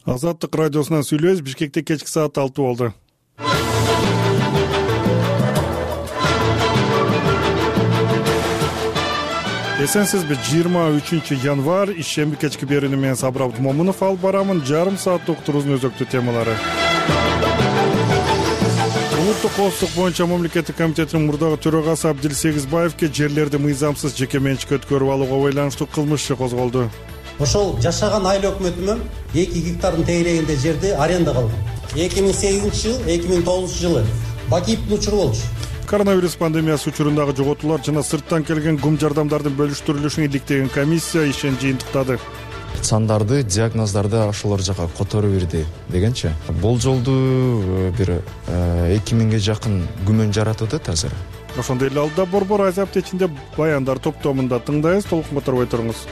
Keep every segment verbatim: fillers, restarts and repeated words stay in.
Азаттык радиосунан сүйлөбүз. Бишкекте кечки саат алты болду. Эсенсизби? жыйырма үчүнчү январь ишемби кечки берүүнү менен Сабыр Абдымомунов алып барамын. Жарым сааттык уктуруубуздун өзөктүү темалары. Улуттук коопсуздук боюнча мамлекеттик комитетинин мурдагы төрагасы Абдил Сегизбаевке жерлерди мыйзамсыз жеке менчикке өткөрүп алууга байланыштуу кылмыш иши козголду. Ошол жашаган айыл өкмөтүмөн эки гектардын тегерегинде жерди арендага алган. эки миң сегизинчи жыл, эки миң тогузунчу жылы Бакиевдин учуру болчу. Коронавирус пандемиясы учурундагы жоготуулар жана сырттан келген гум жардамдардын бөлүштүрүлүшүн иликтеген комиссия ишин жыйынтыктады. Сандарды, диагноздарды ошолор жака которуп бирди дегенчи. Болжолду бир эки миңге жакын күмөн жаратылды азыр. Ошондой эле алдыда Борбор Азия аптечинде баяндар топтомунда тыңдайбыз. Толук которбой туруңуз.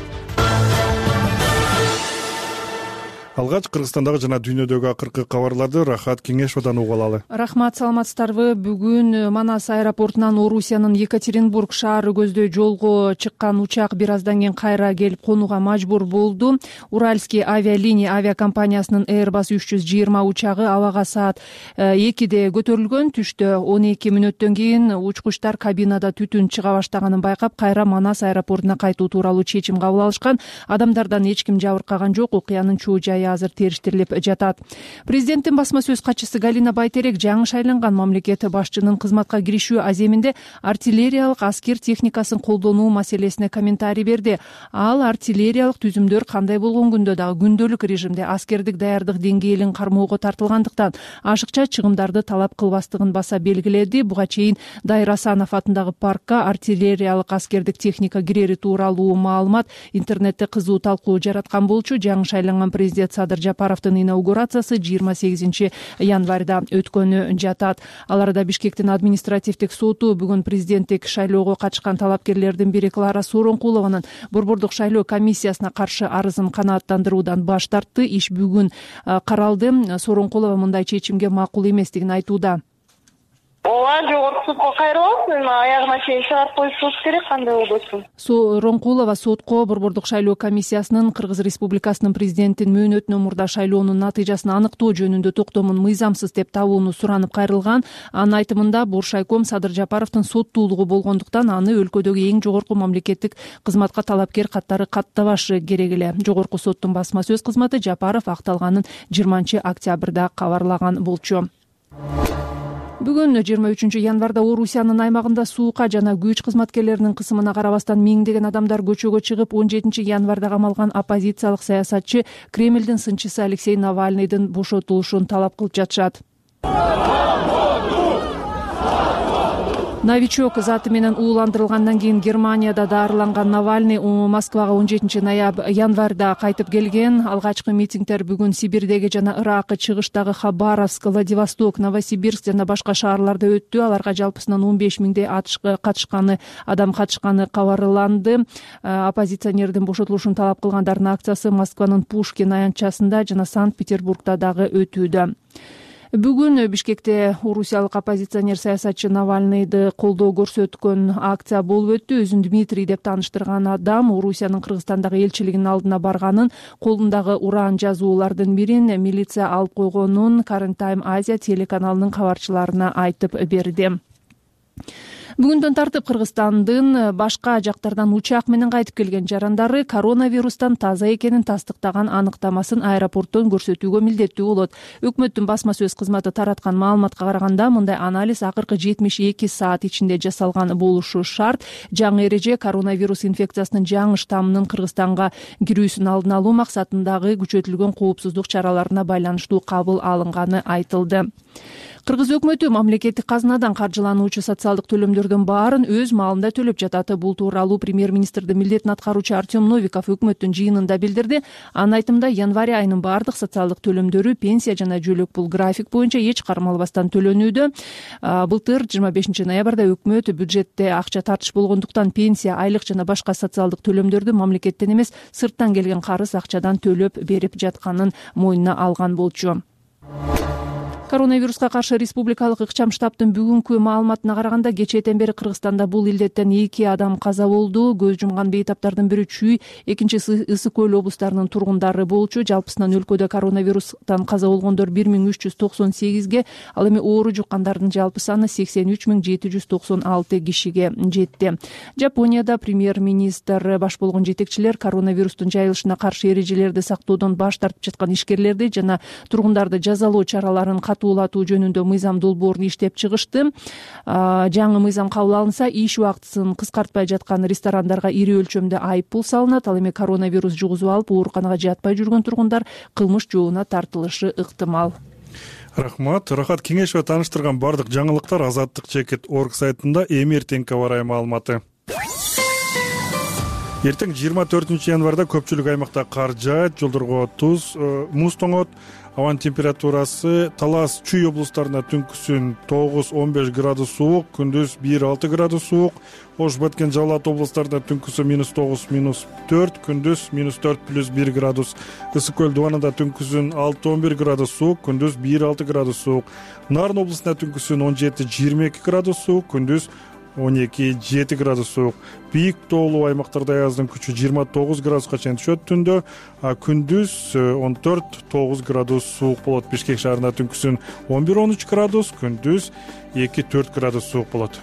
Алгач Кыргызстандагы жана дүйнөдөгү акыркы кабарларды Рахат Кеңешовдон угуп алалы. Рахмат, саламатсыздарбы? Бүгүн Манас аэропортунан Орусиянын Екатеринбург шаары көздөй жолго чыккан учак бир аздан кийин кайра келип конууга мажбур болду. Уральский авиалиния авиакомпаниясынын Airbus үч жүз жыйырма учагы абага саат экиде көтөрүлгөн. Түштө он эки мүнөттөн кийин учкучтар кабинада түтүн чыга баштаганын байкап, кайра Манас аэропортуна кайтуу тууралуу чечим кабыл алышкан. Адамдардан эч ким жабыркаган жок. Окуянын чоо жайы азыр териштирилип жатат. Президенттин басма сөз катчысы Галина Байтерек жаңы шайланган мамлекет башчынын кызматка киришүү аземинде артиллериялык аскер техникасын колдонуу маселесине комментарий берди. Ал артиллериялык түзүмдөр кандай болгон күндө дагы күндөлүк режимде аскердик даярдык деңгээлин кармоого тартылгандыктан ашыкча чыгымдарды талап кылбастыгын баса белгиледи. Буга чейин Дайыр Асанов атындагы паркка артиллериялык аскердик техника кирери тууралуу маалымат интернетте кызуу талкуу жараткан болчу. Жаңы шайланган президент Садыр Жапаровдун инаугурациясы жыйырма сегизинчи январда өткөнү жатат. Ал арада Бишкектин административдик соту бүгүн президенттик шайлоого катышкан талапкерлердин бири Клара Сооронкулованын борбордук шайлоо комиссиясына каршы арызын канааттандыруудан баш тартты. Иш бүгүн каралды. Сооронкулова мындай чечимге макул эместигин айтууда. Ооба, жогорку сотко кайрылып, аягына чейин чыгарып коюшубуз керек, кандай болбосун. Сооронкулова сотко борбордук шайлоо комиссиясынын Кыргыз Республикасынын президентин мөөнөтүнөн мурда шайлоонун натыйжасын аныктоо жөнүндө токтомун мыйзамсыз деп табууну суранып кайрылган. Анын айтымында Буршайком Садыр Жапаровдун соттуулугу болгондуктан аны өлкөдөгү эң жогорку мамлекеттик кызматка талапкер каттары каттабашы керек эле. Жогорку соттун басма сөз кызматы Жапаров акталганын жыйырманчы октябрда кабарлаган болчу. Бүгүн жыйырма үчүнчү январда Орусиянын аймагында суукка жана күч кызматкерлеринин кысымына карабастан миңдеген адамдар көчөгө чыгып, он жетинчи январда камалган оппозициялык саясатчы Кремлдин сынчысы Алексей Навальныйдын бошотулушун талап кылып жатышат. Новичок заты менен ууландырылгандан кийин Германияда даарыланган Навальный Москвага он жетинчи январда кайтып келген. Алгачкы митингдер бүгүн Сибирдеги жана Ирак, чыгыштагы Хабаровск, Владивосток, Новосибирск жана башка шаарларда өттү. Аларга жалпысынан он беш миңдей катышканы адам катышканы кабарланды. Оппозиционердин бошотулушун талап кылгандардын акциясы Москванын Пушкин аянтчасында жана Санкт-Петербургда дагы өтүүдө. Бүгүн Бишкекте орусиялык оппозиционер саясатчы Навальныйды колдоо көрсөткөн акция болуп өттү. Өзүн Дмитрий деп тааныштырган адам Орусиянын Кыргызстандагы элчилигинин алдына барганын, колундагы уран жазуулардын бирин милиция алып койгонун Current Time Asia телеканалынын кабарчыларына айтып берди. Бүгүндөн тартып Кыргызстандын башка жактардан учак менен кайтып келген жарандары коронавирустан таза экенин тастыктаган аныктамасын аэропорттон көрсөтүүгө милдеттүү болот. Өкмөттүн басма сөз кызматы тараткан маалыматка караганда, мындай анализ акыркы жетимиш эки саат ичинде жасалган болушу шарт. Жаңы эреже коронавирус инфекциясынын жаңы штаммынын Кыргызстанга кирүүсүн алдын алуу максатындагы күчөтүлгөн коопсуздук чараларына байланыштуу кабыл алынганы айтылды. Кыргыз өкмөтү мамлекеттик казынадан каржылануучу социалдык төлөмдөрдүн баарын өз маалында төлөп жатат. Бул тууралуу премьер-министрдин милдетин аткаруучу Артем Новиков өкмөттүн жыйынында билдирди. Анын айтымында, январь айынын баардык социалдык төлөмдөрү пенсия жана жөлөк бул график боюнча эч кармалбастан төлөнүүдө. Былтыр жыйырма бешинчи ноябрда өкмөт бюджетте акча тартыш болгондуктан пенсия, айлык жана башка социалдык төлөмдөрдү мамлекеттен эмес, сырттан келген карыз акчадан төлөп берип жатканын мойнуна алган болчу. Коронавируска каршы республикалык ыкчам штабтын бүгүнкү маалыматына караганда кечээден бери Кыргызстанда бул илдеттен эки адам каза болду. Көз жумган бейтаптардын бири Чүй, экинчиси Ысык көл облустарынын тургундары болчу. Жалпысынан өлкөдө коронавирустан каза болгондор бир миң үч жүз токсон сегизге, ал эми оору жуккандардын жалпы саны сексен үч миң жети жүз токсон алты кишиге жетти. Жапонияда премьер-министр баш болгон жетекчилер коронавирустун жайылышына каршы эрежелерди сактоодон баш тартып жаткан ишкерлерди жана тургундарды жазалоо чараларын катуулатуу жөнүндө мыйзам долбоорун иштеп чыгышты. Жаңы мыйзам кабыл алынса, иш убактысын кыскартпай жаткан ресторандарга ири өлчөмдө айып пул салынат. Ал эми коронавирус жугузуп алып ооруканага жатпай жүргөн тургундар кылмыш жообуна тартылышы ыктымал. Рахмат. Рахат Кеңешова тааныштырган бардык жаңылыктар Азаттык чекит орг сайтында. Эми эртеңки аба ырайы маалыматы. Эртең жыйырма төртүнчү январда көпчүлүк аймакта кар жаат, жолдорго туз, муз тоңот. Абанын температурасы Талас, Чүй облустарында түнкүсүн тогуз он беш градус суук, күндүз бир алты градус суук. Ош, Баткен, Жалал облустарында түнкүсү минус тогуз минус төрт, күндүз минус төрт плюс бир градус. Ысык көл Дубанында түнкүсүн алты он бир градус суук, күндүз бир алты градус суук. Нарын облусунда түнкүсүн он жети жыйырма эки градус суук, күндүз он эки жети градус суук. Бийик тоолуу аймактарда аяздын күчү жыйырма тогуз градуска чейин түшөт түндө, а күндүз он төрт тогуз градус суук болот. Бишкек шаарында түнкүсүн он бир он үч градус, күндүз эки төрт градус суук болот.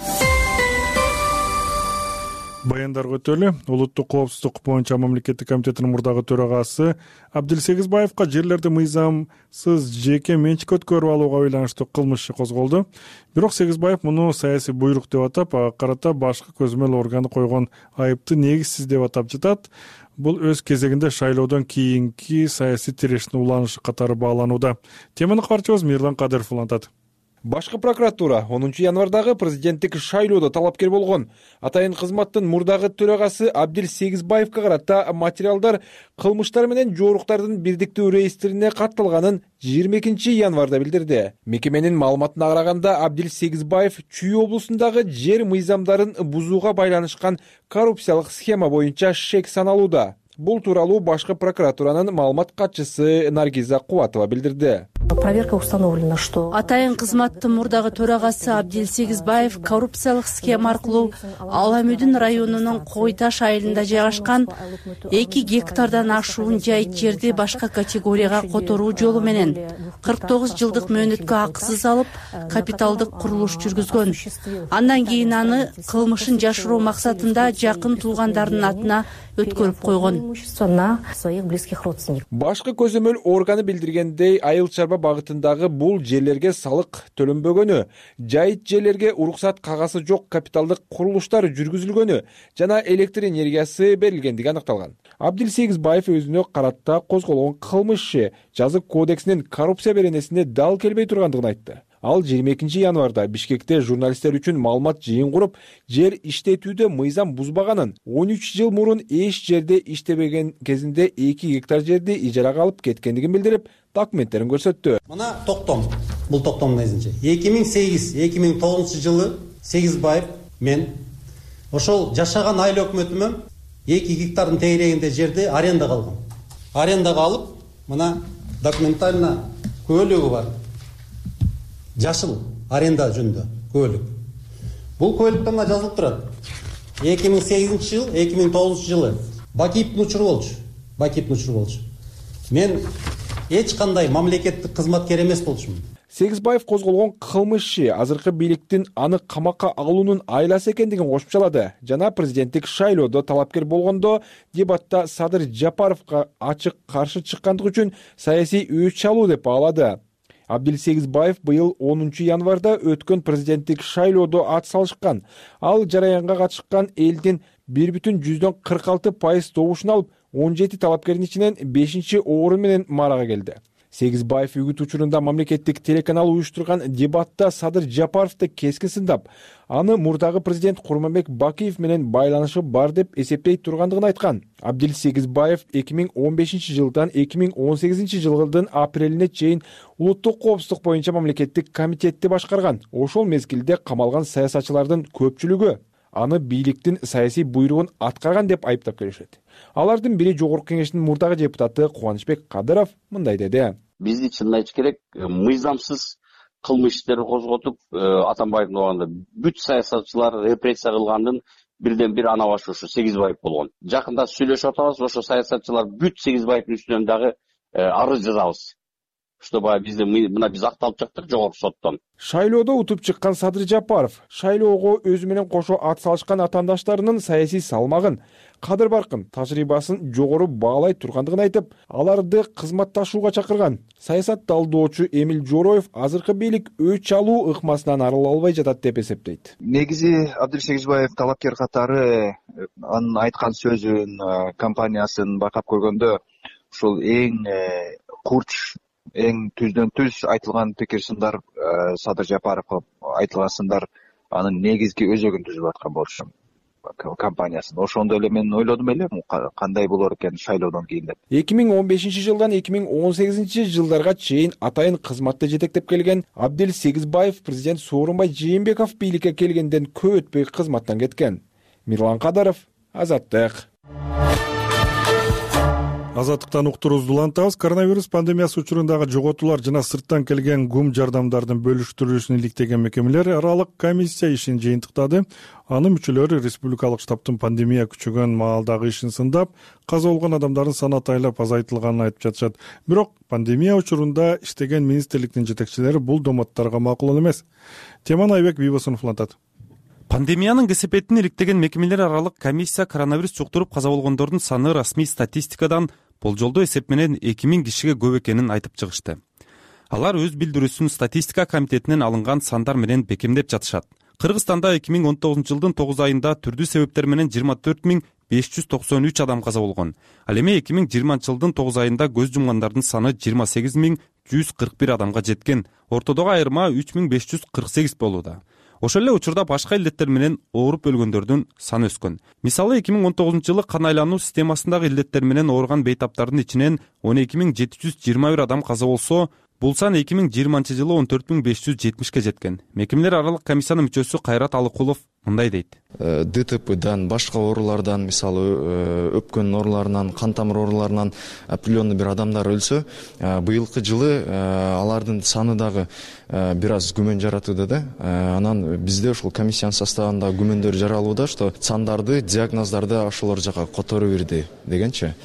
Баяндарга өтөлү. Улуттук коопсуздук боюнча мамлекеттик комитетинин мурдагы төрагасы Абдилсегизбаевка жерлерди мыйзамсыз жеке менчикке өткөрүп алууга байланыштуу кылмыш иши козголду. Бирок Сегизбаев муну саясий буйрук деп атап, ага карата башкы көзөмөл органы койгон айыпты негизсиз деп атап жатат. Бул өз кезегинде шайлоодон кийинки саясий тирештин уланышы катары бааланууда. Теманы кабарчыбыз Мирлан Кадыров улантат. Башкы прокуратура онунчу январдагы президенттик шайлоодо талапкер болгон атайын кызматтын мурдагы төрагасы Абдил Сегизбаевка карата материалдар кылмыштар менен жооруктардын бирдиктүү реестрине катталганын жыйырма экинчи январда билдирди. Мекеменин маалыматына караганда Абдил Сегизбаев Чүй облусундагы жер мыйзамдарын бузууга байланышкан коррупциялык схема боюнча шек саналууда. Бул тууралуу башкы прокуратуранын маалымат катчысы Наргиза Кубатова билдирди. Проверка установлена, что атайын кызматтын мурдагы төрагасы Абдил Сегизбаев коррупциялык схема аркылуу Аламүдүн районунун Койташ айылында жайгашкан эки гектардан ашуун жайыт жерди башка категорияга которуу жолу менен кырк тогуз жылдык мөөнөткө акысыз алып, капиталдык курулуш жүргүзгөн. Андан кийин аны кылмышын жашыруу максатында жакын туугандарынын атына өткөрүп койгон. Башкы көзөмөл органы билдиргендей, айыл чарба багытындагы бул жерлерге салык төлөнбөгөнү, жайыт жерлерге уруксат кагазы жок капиталдык курулуштар жүргүзүлгөнү жана электр энергиясы берилгендиги аныкталган. Абдил Сегизбаев өзүнө карата козголгон кылмыш иши жазык кодексинин коррупция беренесине дал келбей тургандыгын айтты. Ал жыйырма экинчи январда Бишкекте журналисттер үчүн маалымат жыйын куруп, жер иштетүүдө мыйзам бузбаганын, он үч жыл мурун эч жерде иштебеген кезинде эки гектар жерди ижарага алып кеткендигин билдирип, документтерин көрсөттү. Мына токтом, бул токтомдун изинче эки миң сегиз эки миң тогузунчу жылы Сегизбаев мен ошол жашаган айыл өкмөтүмөн эки гектардын тегерегинде жерди арендага алгам. Арендага алып, мына документально көлүгү бар. Жашыл аренда жөнүндө көлүк. Бул көлүктө мына жазылып турат. эки миң сегизинчи жыл, эки миң тогузунчу жылы Бакиевдин учуру болчу. Бакиевдин учуру болчу. Мен эч кандай мамлекеттик кызматкер эмес болчумун. Сегизбаев козголгон кылмыш иши азыркы бийликтин аны камакка алуунун айласы экендигин кошумчалады жана президенттик шайлоодо талапкер болгондо дебатта Садыр Жапаровго ачык каршы чыккандыгы үчүн саясий өч чалуу деп баалады. Абдил Сегизбаев быйыл онунчу январда өткөн президенттик шайлоодо ат салышкан. Ал жараянга катышкан элдин бир бүтүн жүздөн кырк алты пайыз добушун алып, он жети талапкердин ичинен бешинчи орун менен марага келди. Сегизбаев үгүт учурунда мамлекеттик телеканал уюштурган дебатта Садыр Жапаровду кескин сындап, аны мурдагы президент Курманбек Бакиев менен байланышы бар деп эсептей тургандыгын айткан. Абдил Сегизбаев эки миң он бешинчи жылдан эки миң он сегизинчи жылдын апрелине чейин улуттук коопсуздук боюнча мамлекеттик комитетти башкарган. Ошол мезгилде камалган саясатчылардын көпчүлүгү аны бийликтин саясий буйругун аткарган деп айыптап келишет. Алардын бири Жогорку Кеңештин мурдагы депутаты Кубанычбек Кадыров мындай деди. бизди чынын айтыш керек, мыйзамсыз кылмыш иштерди козготуп, Атамбаевдин убагында бүт саясатчылар репрессия кылгандын бирден бир ана башы ушу Сегизбаев болгон. Жакында сүйлөшүп атабыз, ошо саясатчылар бүт Сегизбаевдин үстүнөн дагы арыз жазабыз. Чтобы бизди мына биз акталып чыктык жогорку соттон. Шайлоодо утуп чыккан Садыр Жапаров шайлоого өзү менен кошо ат салышкан атаандаштарынын саясий салмагын, кадыр баркын, тажрыйбасын жогору баалай тургандыгын айтып, аларды кызматташууга чакырган. Саясат талдоочу Эмил Жороев азыркы бийлик өч алуу ыкмасынан арыла албай жатат деп эсептейт. Негизи Абдил Сегизбаев талапкер катары анын айткан сөзүн, компаниясын байкап көргөндө ушул эң курч, эң түздөн түз айтылган пикир сындар, Садыр Жапаровго айтылган сындар анын негизги өзөгүн түзүп аткан болчу компаниясын. Ошондо эле мен ойлодум эле кандай болор экен шайлоодон кийин деп. эки миң он бешинчи жылдан эки миң он сегизинчи жылдарга чейин атайын кызматты жетектеп келген Абдил Сегизбаев президент Сооронбай Жээнбеков бийликке келгенден көп өтпөй кызматтан кеткен. Мирлан Кадаров, Азаттык. Азаттыктан уктуруубузду улантабыз. Коронавирус пандемиясы учурундагы жоготуулар жана сырттан келген гум жардамдардын бөлүштүрүлүшүн иликтеген мекемелер аралык комиссия ишин жыйынтыктады. Анын мүчөлөрү республикалык штабтын пандемия күчөгөн маалдагы ишин сындап, каза болгон адамдардын саны атайлап азайтылганын айтып жатышат. Бирок пандемия учурунда иштеген министрликтин жетекчилери бул доматтарга макул эмес. Теманы Айбек Бийбосунов улантат. Пандемиянын кесепетин иликтеген мекемелер аралык комиссия коронавирус жуктуруп каза болгондордун саны расмий статистикадан болжолдуу эсеп менен эки миң кишиге көп экенин айтып чыгышты. Алар өз билдирүүсүн статистика комитетинен алынган сандар менен бекемдеп жатышат. Кыргызстанда эки миң он тогузунчу жылдын тогуз айында түрдүү себептер менен жыйырма төрт миң беш жүз токсон үч адам каза болгон. Ал эми эки миң жыйырманчы жылдын тогуз айында көз жумгандардын саны жыйырма сегиз миң жүз кырк бир адамга жеткен. Ортодогу айырма үч миң беш жүз кырк сегиз болууда. Ошол эле учурда башка илдеттер менен ооруп өлгөндөрдүн саны өскөн. Мисалы эки миң он тогузунчу жылы кан айлануу системасындагы илдеттер менен ооруган бейтаптардын ичинен он эки миң жети жүз жыйырма бир адам каза болсо, бул сан эки миң жыйырманчы жылы он төрт миң беш жүз жетимишке жеткен. Мекемелер аралык комиссиянын мүчөсү Кайрат Алыкулов мындай дейт. ДТПдан, башка оорулардан, мисалы өпкөн ооруларынан, кан тамыр ооруларынан определенный бир адамдар өлсө, быйылкы жылы алардын саны дагы бир аз күмөн жаратууда да. Анан бизде ушул комиссиянын составында күмөндөр жаралууда, что сандарды, диагноздарды ошолор жака которо берди дегенчи.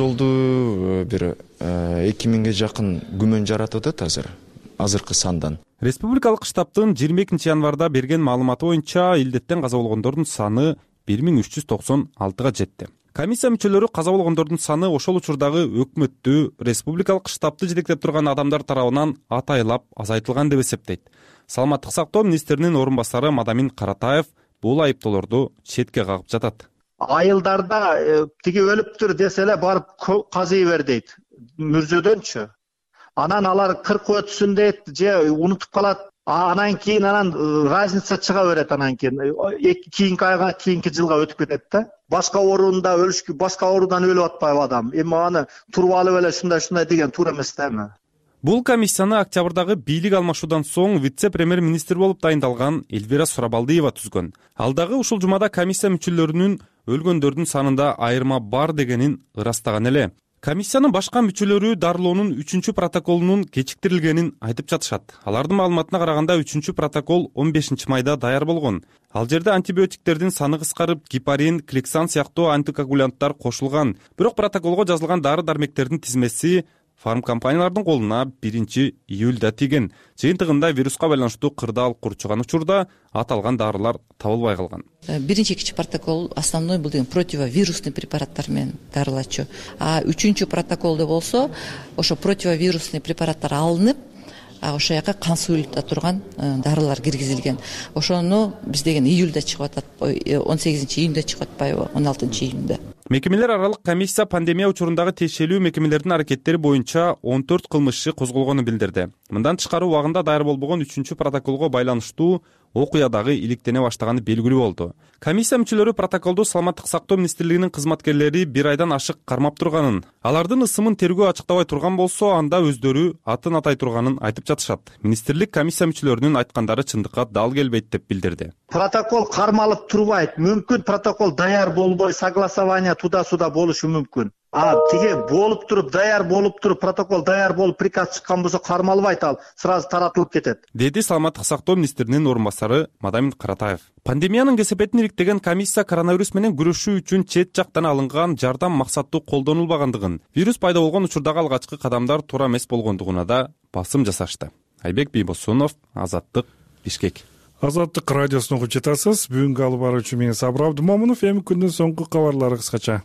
Болжолду бир эки миңге жакын күмөн жаратууда азыр. Азыркы сандан. Республикалык штабтын жыйырма экинчи январда берген маалыматы боюнча илдеттен каза болгондордун саны бир миң үч жүз токсон алтыга жетти. Комиссия мүчөлөрү каза болгондордун саны ошол учурдагы өкмөттү, республикалык штабты жетектеп турган адамдар тарабынан атайлап азайтылган деп эсептейт. Саламаттык сактоо министринин орун басары Мадамин Каратаев бул айыптоолорду четке кагып жатат. Айылдарда тиги өлүптүр десе эле барып казый бер дейт. Мүрзөдөнчү. Анан алар кырк өтсүн дейт, же унутуп калат. Анан кийин анан разница чыга берет, анан кийин кийинки айга, кийинки жылга өтүп кетет да. Башка оорунда өлүшкү, башка оорудан өлүп атпайбы адам. Эми аны туруп алып эле ушундай-ушундай деген туура эмес да эми. Бул комиссияны октябрдагы бийлик алмашуудан соң вице-премьер-министр болуп дайындалган Эльвира Сурабалдиева түзгөн. Ал дагы ушул жумада комиссия мүчөлөрүнүн өлгөндөрдүн санында айырма бар дегенин ырастаган эле. Комиссиянын башка мүчөлөрү дарылоонун үчүнчү протоколунун кечиктирилгенин айтып жатышат. Алардын маалыматына караганда үчүнчү протокол он бешинчи майда даяр болгон. Ал жерде антибиотиктердин саны кыскарып, гепарин, клексан сыяктуу антикоагулянттар кошулган. Бирок протоколго жазылган дары-дармектердин тизмеси фармкомпаниялардын колуна биринчи июлда тийген. Жыйынтыгында вируска байланыштуу кырдаал курчуган учурда аталган дарылар табылбай калган. Биринчи экинчи протокол основной бул деген противовирусный препараттар менен дарылачу. А үчүнчү протоколдо болсо ошо противовирусный препараттар алынып, ошол жака кан суюлда турган дарылар киргизилген. Ошону биз деген июлда чыгып атат, он сегизинчи июнда чыгып атпайбы, он алтынчы июнда. Мекемелер аралык комиссия пандемия учурундагы тиешелүү мекемелердин аракеттери боюнча он төрт кылмыш иши козголгонун билдирди. Мындан тышкары убагында даяр болбогон үчүнчү протоколго байланыштуу окуя дагы иликтене баштаганы белгилүү болду. Комиссия мүчөлөрү протоколду Саламаттык сактоо министрлигинин кызматкерлери бир айдан ашык кармап турганын, алардын ысымын тергөө ачыктабай турган болсо, анда өздөрү атын атай турганын айтып жатышат. Министрлик комиссия мүчөлөрүнүн айткандары чындыкка дал келбейт деп билдирди. Протокол кармалып турбайт. Мүмкүн протокол даяр болбой, согласование туда-сюда болушу мүмкүн. а тиги болуп туруп даяр болуп туруп протокол даяр болуп приказ чыккан болсо кармалбайт, ал сразу таратылып кетет, деди саламаттык сактоо министринин орун басары Мадамин Каратаев. Пандемиянын кесепетин ириктеген комиссия коронавирус менен күрөшүү үчүн чет жактан алынган жардам максаттуу колдонулбагандыгын, вирус пайда болгон учурдагы алгачкы кадамдар туура эмес болгондугуна да басым жасашты. Айбек Бийбосунов, Азаттык, Бишкек. Азаттык радиосун угуп жатасыз. Бүгүнкү алып баруучу мен Сабыр Абдымомунов. Эми күндүн соңку кабарлары кыскача.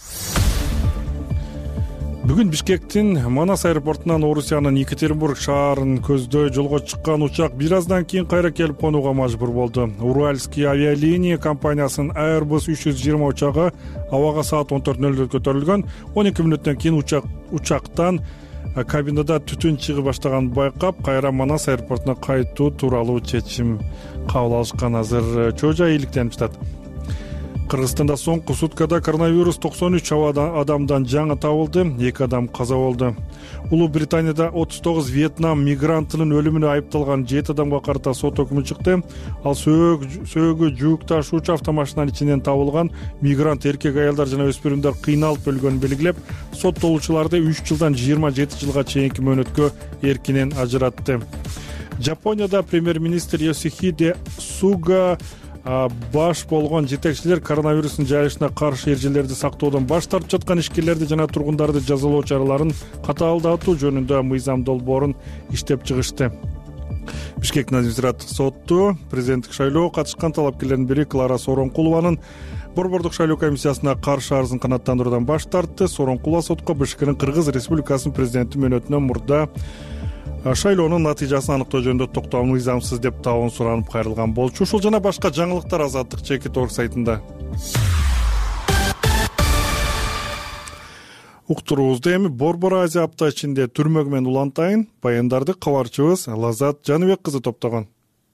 Бүгүн Бишкектин Манас аэропортунан Орусиянын Екатеринбург шаарын көздөй жолго чыккан учак бир аздан кийин кайра келип конууга мажбур болду. Уральский авиалиния компаниясынын Airbus үч жүз жыйырма учагы абага саат он төрт нөл нөлдө көтөрүлгөн. он эки мүнөттөн кийин учак учактан кабинада түтүн чыгып баштаганын байкап, кайра Манас аэропортуна кайтуу тууралуу чечим кабыл алышкан. Азыр чоо жай ийгиликтенип жатат. Кыргызстанда соңку суткада коронавирус токсон үч адамдан жаңы табылды, эки адам каза болду. Улуу Британияда отуз тогуз Вьетнам мигрантынын өлүмүнө айыпталган жети адамга карата сот өкүмү чыкты. Ал сөөгү жүк ташуучу автомашинанын ичинен табылган мигрант эркек аялдар жана өспүрүмдөр кыйналып өлгөнүн белгилеп, соттолуучуларды үч жылдан жыйырма жети жылга чейинки мөөнөткө эркинен ажыратты. Жапонияда премьер-министр Йосихиде Суга баш болгон жетекчилер коронавирустун жайылышына каршы эрежелерди сактоодон баш тартып жаткан ишкерлерди жана тургундарды жазалоо чараларын катаалдатуу жөнүндө мыйзам долбоорун иштеп чыгышты. Бишкектин административдик соту президенттик шайлоого катышкан талапкерлердин бири Клара Соронкулованын борбордук шайлоо комиссиясына каршы арызын канааттандыруудан баш тартты. Соронкулова сотко Бишкектин Кыргыз Республикасынын президенти мөөнөтүнөн мурда шайлоонун натыйжасын аныктоо жөнүндө токтоо мыйзамсыз деп табуун суранып кайрылган болчу. Ушул жана башка жаңылыктар Азаттык чекит орг сайтында. Уктуруубузду эми Борбор Азия апта ичинде түрмөгү менен улантайын. Баяндарды кабарчыбыз Лазат Жаныбек кызы топтогон.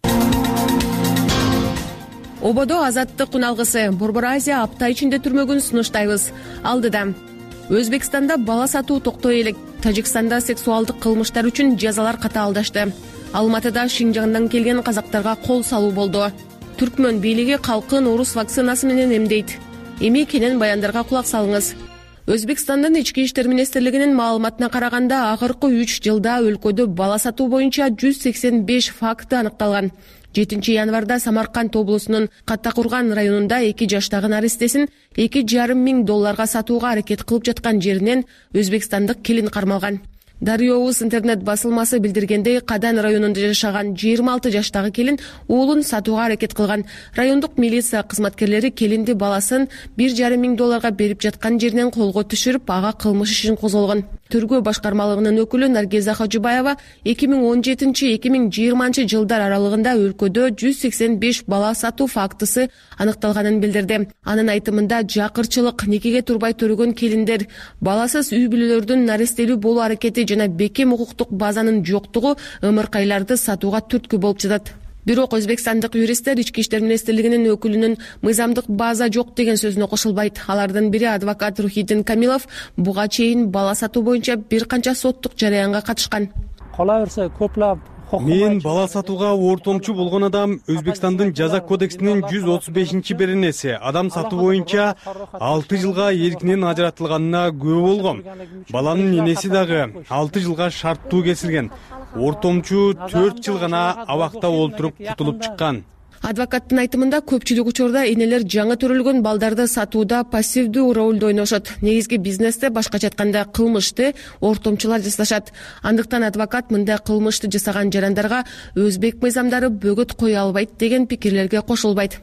Ободо Азаттык уналгысы Борбор Азия апта ичинде түрмөгүн сунуштайбыз. Алдыда Өзбекстанда бала сатуу токтой элек. Тажикстанда сексуалдык кылмыштар үчүн жазалар катаалдашты. Алматыда Шинжаңдан келген казактарга кол салуу болду. Түркмөн бийлиги калкын орус вакцинасы менен эмдейт. Эми кенен баяндарга кулак салыңыз. Өзбекстандын ички иштер министрлигинин маалыматына караганда, акыркы үч жылда өлкөдө бала сатуу боюнча жүз сексен беш факты аныкталган. жетинчи январда Самарканд облусунун Каттакурган районунда эки жаштагы наристесин эки жарым миң долларга сатууга аракет кылып жаткан жеринен өзбекстандык келин кармалган. Дарыёбуз интернет басылмасы билдиргендей, Кадан районунда жашаган жыйырма алты жаштагы келин уулун сатууга аракет кылган. Райондук милиция кызматкерлери келинди баласын бир жарым миң долларга берип жаткан жеринен колго түшүрүп, ага кылмыш ишин козголгон. Тергөө башкармалыгынын өкүлү Наргиза Хажыбаева эки миң он жетинчи эки миң жыйырманчы жылдар аралыгында өлкөдө жүз сексен беш бала сатуу фактысы аныкталганын билдирди. Анын айтымында жакырчылык, никеге турбай төрөгөн келиндер, баласыз үй бүлөлөрдүн наристелүү болуу аракети жана бекем укуктук базанын жоктугу ымыркайларды сатууга түрткү болуп жатат. Бирок өзбекстандык юристтер ички иштер министрлигинин өкүлүнүн мыйзамдык база жок деген сөзүнө кошулбайт. Алардын бири адвокат Рухиддин Камилов буга чейин бала сатуу боюнча бир канча соттук жараянга катышкан. Кала берсе көплөп Мен бала сатууга ортомчу болгон адам Өзбекстандын жаза кодексинин жүз отуз бешинчи беренеси адам сатуу боюнча алты жылга эркинен ажыратылганына күбө болгом. Баланын энеси дагы алты жылга шарттуу кесилген. Ортомчу төрт жыл гана абакта олтуруп кутулуп чыккан. Адвокаттын айтымында көпчүлүк учурда энелер жаңы төрөлгөн балдарды сатууда пассивдүү ролду ойношот. Негизги бизнесте, башкача айтканда кылмышты ортомчулар жасашат. Андыктан адвокат мындай кылмышты жасаган жарандарга өзбек мыйзамдары бөгөт кое албайт деген пикирлерге кошулбайт.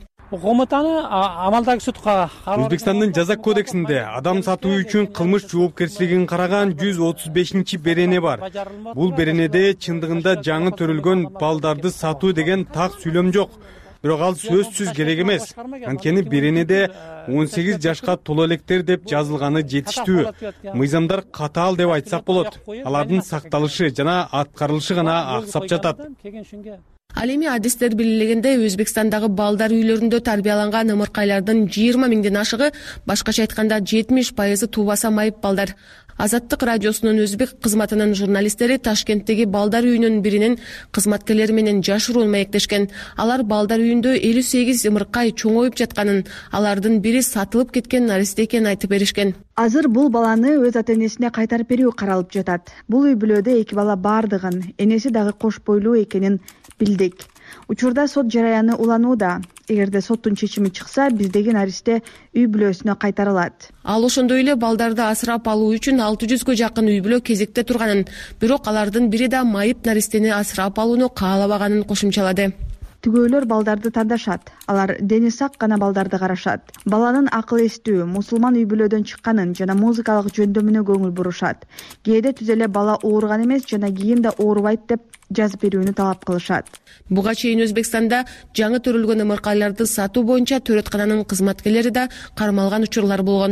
Өзбекстандын жаза кодексинде адам сатуу үчүн кылмыш жоопкерчилигин караган жүз отуз бешинчи берене бар. Бул беренеде чындыгында жаңы төрөлгөн балдарды сатуу деген так сүйлөм жок. Бирок ал сөзсүз керек эмес. Анткени беренеде он сегиз жашка толо электер деп жазылганы жетиштүү. Мыйзамдар катаал деп айтсак болот. Алардын сакталышы жана аткарылышы гана аксап жатат. Ал эми адистер белгилегендей, Өзбекстандагы балдар үйлөрүндө тарбияланган ымыркайлардын жыйырма миңден ашыгы, башкача айтканда жетимиш пайызы туубаса майып балдар. Азаттык радиосунун өзбек кызматынын журналисттери Ташкенттеги балдар үйүнүн биринин кызматкерлери менен жашыруун маектешкен. Алар балдар үйүндө элүү сегиз ымыркай чоңоюп жатканын, алардын бири сатылып кеткен наристе экенин айтып беришкен. Азыр бул баланы өз ата-энесине кайтарып берүү каралып жатат. Бул үй бүлөдө эки бала бардыгын, энеси дагы кош бойлуу экенин билдик. Учурда сот жараяны уланууда. Эгерде соттун чечими чыкса, биздеги наристе үй бүлөсүнө кайтарылат. Ал ошондой эле балдарды асырап алуу үчүн алты жүзгө жакын үй бүлө кезекте турганын, бирок алардын бири да майып наристени асырап алууну каалабаганын кошумчалады. Түгөйлөр балдарды тандашат. Алар дени сак гана балдарды карашат. Баланын акыл эстүү, мусулман үй бүлөдөн чыкканын жана музыкалык жөндөмүнө көңүл бурушат. Кээде түз эле бала ооруган эмес жана кийин да оорубайт деп жазып берүүнү талап кылышат. Буга чейин Өзбекстанда жаңы төрөлгөн ымыркайларды сатуу боюнча төрөткананын кызматкерлери да кармалган учурлар болгон.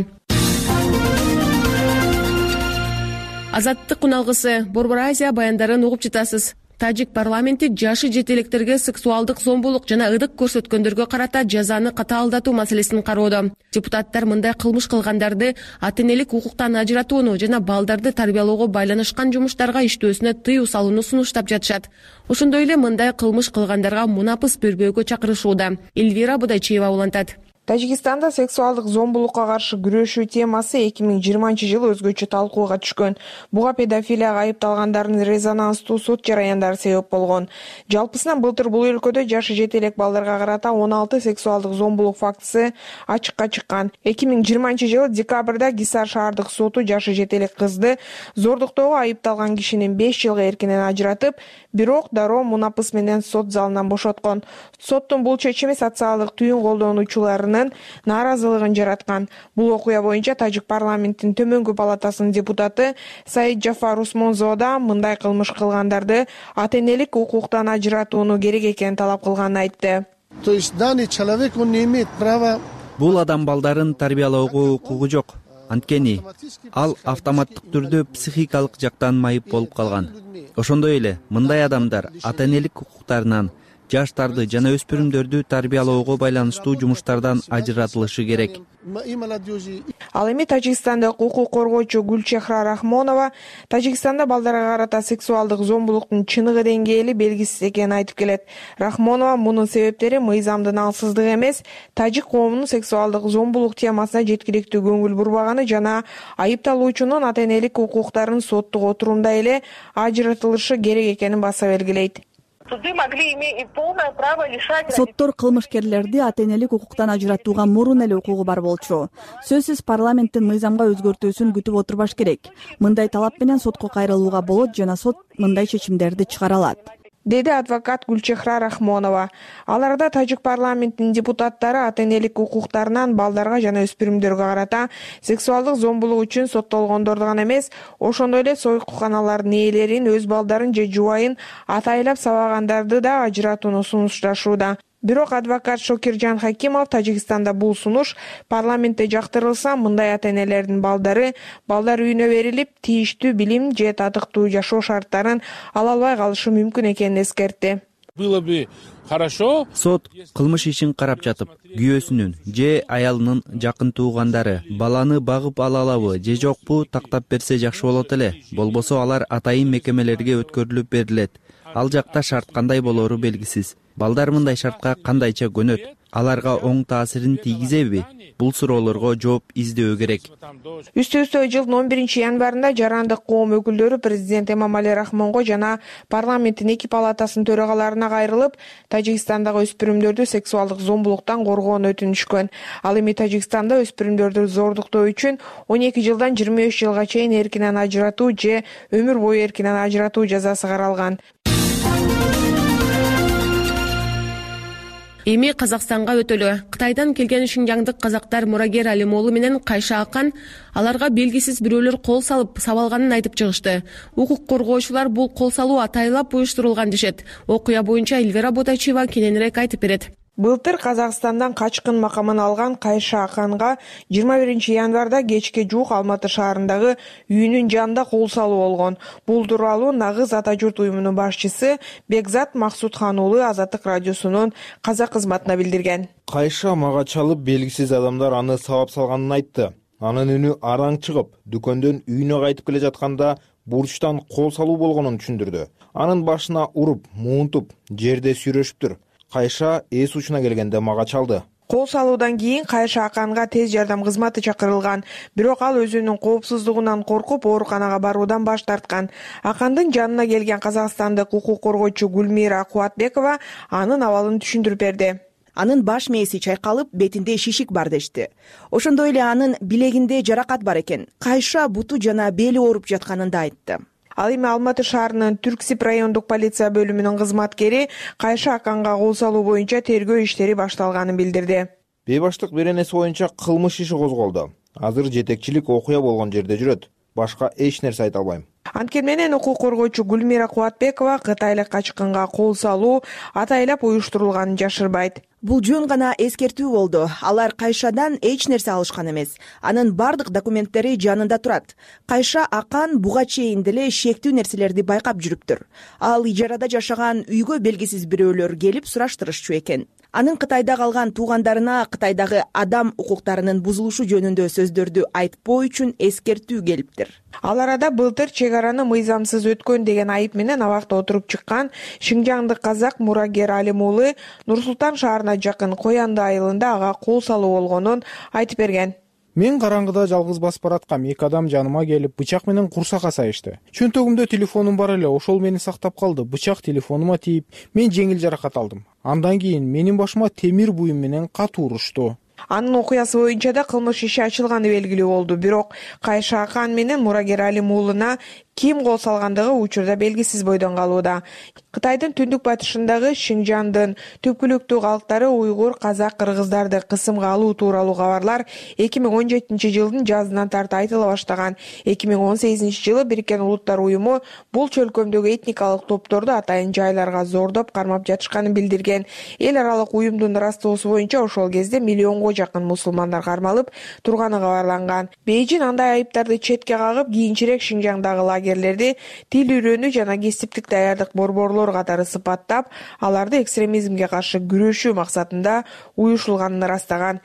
Азаттык күналгысы, Борбор Азия баяндарын угуп жатасыз. Тажик парламенти жашы жетелектерге сексуалдык зомбулук жана ыдык көрсөткөндөргө карата жазаны катаалдатуу маселесин кароодо. Депутаттар мындай кылмыш кылгандарды ата-энелик укуктан ажыратууну жана балдарды тарбиялоого байланышкан жумуштарга иштөөсүнө тыюу салууну сунуштап жатышат. Ошондой эле мындай кылмыш кылгандарга мунапыс бербөөгө чакырышууда. Эльвира Будайчиева улантат. Тажикстанда сексуалдык зомбулукка каршы күрөшүү темасы эки миң жыйырманчы жылы өзгөчө талкууга түшкөн. Буга педофилияга айыпталгандардын резонанстуу сот жараяндары себеп болгон. Жалпысынан былтыр бул өлкөдө жашы жетелек балдарга карата он алты сексуалдык зомбулук фактысы ачыкка чыккан. эки миң жыйырманчы жылы декабрда Гисар шаардык соту жашы жетелек кызды зордуктоого айыпталган кишинин беш жылга эркинен ажыратып, бирок дароо мунапыс менен сот залынан бошоткон. Соттун бул чечими социалдык түйүн колдонуучуларынын нааразылыгын жараткан. Бул окуя боюнча Тажик парламенттин төмөнгү палатасынын депутаты Саид Джафар Усмонзода мындай кылмыш кылгандарды ата-энелик укуктан ажыратууну керек экенин талап кылганын айтты. Бул адам балдарын тарбиялоого укугу жок. Анткени ал автоматтык түрдө психикалык жактан майып болуп калган. Ошондой эле мындай адамдар ата-энелик укуктарынан, жаштарды жана өспүрүмдөрдү тарбиялоого байланыштуу жумуштардан ажыратылышы керек. Ал эми Тажикстандык укук коргоочу Гүлчехра Рахмонова Тажикстанда балдарга карата сексуалдык зомбулуктун чыныгы деңгээли белгисиз экенин айтып келет. Рахмонова мунун себептери мыйзамдын алсыздыгы эмес, тажик коомунун сексуалдык зомбулук темасына жеткиликтүү көңүл бурбаганы жана айыпталуучунун ата-энелик укуктарын соттук отурумда эле ажыратылышы керек экенин баса белгилейт. Соттор кылмышкерлерди ата-энелик укуктан ажыратууга мурун эле укугу бар болчу. Сөзсүз парламенттин мыйзамга өзгөртүүсүн күтүп отурбаш керек. Мындай талап менен сотко кайрылууга болот жана сот мындай чечимдерди чыгара алат, деди адвокат Гүлчехра Рахмонова. Аларда Тажик парламентинин депутаттары ата-энелик укуктарынан балдарга жана өспүрүмдөргө карата сексуалдык зомбулук үчүн соттолгондорду гана эмес, ошондой эле сойкуканалардын ээлерин, өз балдарын же жубайын атайлап сабагандарды да ажыратууну сунушташууда. Бирок адвокат Шокиржан Хакимов Тажикстанда бул сунуш парламентте жактырылса, мындай ата-энелердин балдары балдар үйүнө берилип, тийиштүү билим же татыктуу жашоо шарттарын ала албай калышы мүмкүн экенин эскертти. Сот кылмыш ишин карап жатып, күйөөсүнүн же аялынын жакын туугандары баланы багып ала алабы же жокпу тактап берсе жакшы болот эле. Болбосо алар атайын мекемелерге өткөрүлүп берилет. Ал жакта шарт кандай болору белгисиз. Балдар мындай шартка кандайча көнөт? Аларга оң таасирин тийгизеби? Бул суроолорго жооп издөө керек. Үстө-үстө жылдын он биринчи январында жарандык коом өкүлдөрү президент Эмомали Рахмонго жана парламенттин эки палатасынын төрагаларына кайрылып, Тажикстандагы өспүрүмдөрдү сексуалдык зомбулуктан коргоону өтүнүшкөн. Ал эми Тажикстанда өспүрүмдөрдү зордуктоо үчүн он эки жылдан жыйырма үч жылга чейин эркинен ажыратуу же өмүр бою эркинен ажыратуу жазасы каралган. Эми Казакстанга өтөлү. Кытайдан келген шинжаңдык казактар Мурагер Алимоолу менен Кайша Акан аларга белгисиз бирөөлөр кол салып сабалганын айтып чыгышты. Укук коргоочулар бул кол салуу атайлап уюштурулган дешет. Окуя боюнча Эльвира Будайчиева кененирээк айтып берет. Былтыр Казакстандан качкын макамын алган Кайша Аканга жыйырма биринчи январда кечке жуук Алматы шаарындагы үйүнүн жанында кол салуу болгон. Бул тууралуу Нагыз ата журт уюмунун башчысы Бекзат Максутхан уулу Азаттык радиосунун казак кызматына билдирген. Кайша мага чалып, белгисиз адамдар аны сабап салганын айтты. Анын үнү араң чыгып, дүкөндөн үйүнө кайтып келе жатканда бурчтан кол салуу болгонун түшүндүрдү. Анын башына уруп, муунтуп, жерде сүйрөшүптүр. Кайша эс учуна келгенде мага чалды. Кол салуудан кийин Кайша Аканга тез жардам кызматы чакырылган. Бирок ал өзүнүн коопсуздугунан коркуп ооруканага баруудан баш тарткан. Акандын жанына келген казакстандык укук коргоочу Гүлмира Кубатбекова анын абалын түшүндүрүп берди. Анын баш мээси чайкалып, бетинде шишик бар дешти. Ошондой эле анын билегинде жаракат бар экен. Кайша буту жана бели ооруп жатканын да айтты. Ал эми Алматы шаарынын Түрксип райондук полиция бөлүмүнүн кызматкери Кайша Аканга кол салуу боюнча тергөө иштери башталганын билдирди. Бейбаштык беренеси боюнча кылмыш иши козголду. Азыр жетекчилик окуя болгон жерде жүрөт. Башка эч нерсе айта албайм. Анткени менен укук коргоочу Гүлмира Кубатбекова кытайлык качкынга кол салуу атайлап уюштурулганын жашырбайт. Бул жөн гана эскертүү болду. Алар Кайшадан эч нерсе алышкан эмес. Анын бардык документтери жанында турат. Кайша Акан буга чейин деле шектүү нерселерди байкап жүрүптүр. Ал ижарада жашаган үйгө белгисиз бирөөлөр келип сураштырышчу экен. Анын Кытайда калган туугандарына Кытайдагы адам укуктарынын бузулушу жөнүндө сөздөрдү айтпоо үчүн эскертүү келиптир. Ал арада былтыр чек араны мыйзамсыз өткөн деген айып менен абакта отуруп чыккан Шинжаңдык казак Мурагер Алим уулу Нур-Султан шаарына жакын Коянды айылында ага кол салуу болгонун айтып берген. Мен караңгыда жалгыз басып бараткам, эки адам жаныма келип бычак менен курсакка сайышты. Чөнтөгүмдө телефонум бар эле, ошол мени сактап калды. Бычак телефонума тийип, мен жеңил жаракат алдым. Андан кийин менин башыма темир буюм менен катуу урушту. Анын окуясы боюнча да кылмыш иши ачылганы белгилүү болду. Бирок Кайша Акан менен Мурагер Алим уулуна ким кол салгандыгы учурда белгисиз бойдон калууда. Кытайдын түндүк батышындагы Шинжаңдын түпкүлүктүү калктары уйгур, казак, кыргыздарды кысымга алуу тууралуу кабарлар эки миң он жетинчи жылдын жазынан тарта айтыла баштаган. эки миң он сегизинчи жылы Бириккен Улуттар уюму бул чөлкөмдөгү этникалык топторду атайын жайларга зордоп кармап жатышканын билдирген. Эл аралык уюмдун ырастоосу боюнча ошол кезде миллионго жакын мусулмандар кармалып турганы кабарланган. Бейжин андай айыптарды четке кагып, кийинчерээк Шинжаңдагы лагерлерди тил үйрөнүү жана кесиптик даярдык борборлор катары сыпаттап, аларды экстремизмге каршы күрөшүү максатында уюшулганын ырастаган.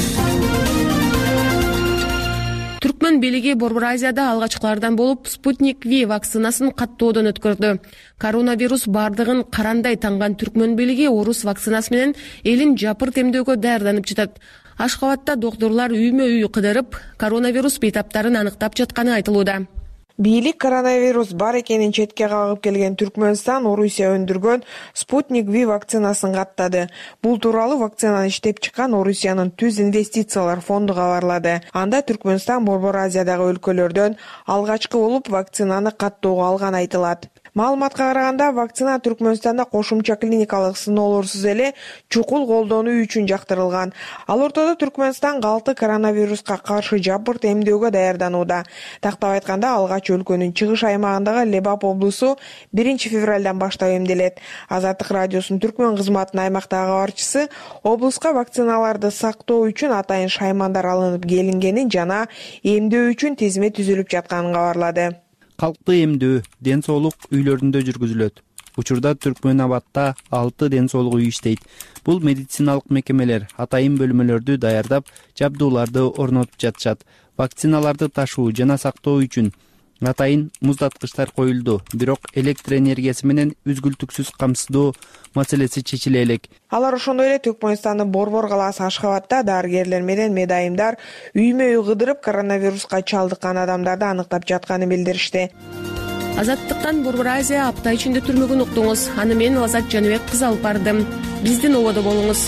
Түркмөн бийлиги Борбор Азияда алгачкылардан болуп Спутник V вакцинасын каттоодон өткөрдү. Коронавирус бардыгын карандай танган Түркмөн бийлиги орус вакцинасы менен элин жапырт эмдөөгө даярданып жатат. Ашкабадта доктурлар үймө-үй кыдырып, коронавирус бейтаптарын аныктап жатканы айтылууда. Бийлик коронавирус бар экенин четке кагып келген Түркмөнстан Орусия өндүргөн Спутник V вакцинасын каттады. Бул тууралуу вакцинаны иштеп чыккан Орусиянын Түз инвестициялар фонду кабарлады. Анда Түркмөнстан Борбор Азиядагы өлкөлөрдөн алгачкы болуп вакцинаны каттоого алганы айтылат. Маалыматка караганда, вакцина Түркмөнстанда кошумча клиникалык сыноолорсуз эле чукул колдонуу үчүн жактырылган. Ал ортодо Түркмөнстан калты коронавируска каршы жапырт эмдөөгө даярданууда. Тактап айтканда, алгач өлкөнүн чыгыш аймагындагы Лебап облусу биринчи февралдан баштап эмделет. Азаттык радиосунун Түркмөн кызматынын аймактагы кабарчысы облуска вакциналарды сактоо үчүн атайын шаймандар алынып келингенин жана эмдөө үчүн тизме түзүлүп жатканын кабарлады. Калкты эмдөө ден соолук үйлөрүндө жүргүзүлөт. Учурда Түркмөн абадта алты ден соолук үй иштейт. Бул медициналык мекемелер атайын бөлмөлөрдү даярдап, жабдууларды орнотуп жатышат. Вакциналарды ташуу жана сактоо үчүн атайын муздаткычтар коюлду. Бирок электр энергиясы менен үзгүлтүксүз камсыздоо маселеси чечиле элек. Алар ошондой эле Түркмөнстандын Борбор калаасы Ашхабадта дарыгерлер менен медайымдар үймө-үй кыдырып коронавируска чалдыккан адамдарды аныктап жатканын билдиришти. Азаттыктан Борбор Азия апта ичинде түрмөгүн уктуңуз. Аны мен Азат Жаныбек кызы алып бардым. Биздин ободо болуңуз.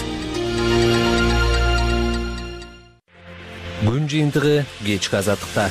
Күн жыйынтыгы кечки Азаттыкта.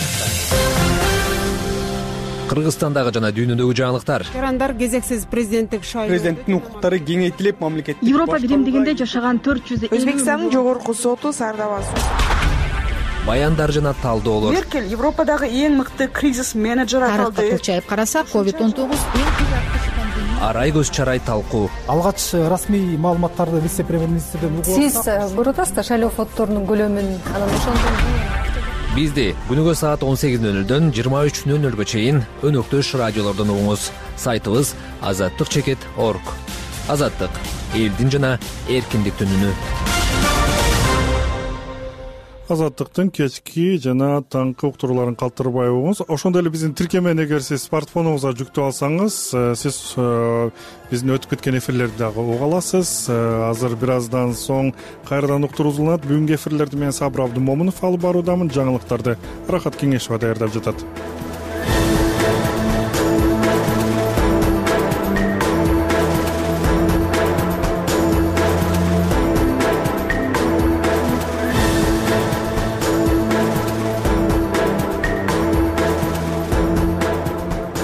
Кыргызстандагы жана дүйнөдөгү жаңылыктар. Жарандар кезексиз президенттик шайлоо. Президенттин укуктары кеңейтилип, мамлекеттик Европа биримдигинде жашаган төрт жүз Өзбекстандын жогорку соту Сардаба Баяндар жана талдоолор. Меркель Европадагы эң мыкты кризис менеджер аталды. Тарыхта кылчайып карасак, ковид он тогуз Арай көз чарай талкуу. Алгач расмий маалыматтарды вице-премьер-министрден угуп Сиз көрүп атасыздар шайлоо фонддорунун көлөмүн, анан ошондон Бизди күнүгө саат он сегиз нөл нөлдөн жыйырма үч нөл нөлгө чейин өнөктөш радиолордон угуңуз. Сайтыбыз азаттык чекит точка орг. Азаттык элдин жана эркиндиктин үнү. Азаттыктын кечки жана таңкы уктурууларын калтырбай угуңуз. Ошондой эле биздин тиркемени эгер сиз смартфонуңузга жүктөп алсаңыз, сиз биздин өтүп кеткен эфирлерди дагы уга аласыз. Азыр бир аздан соң кайрадан уктуруу узулат. Бүгүнкү эфирлерди мен Сабыр Абдымомунов алып баруудамын. Жаңылыктарды Рахат Кеңешова даярдап жатат.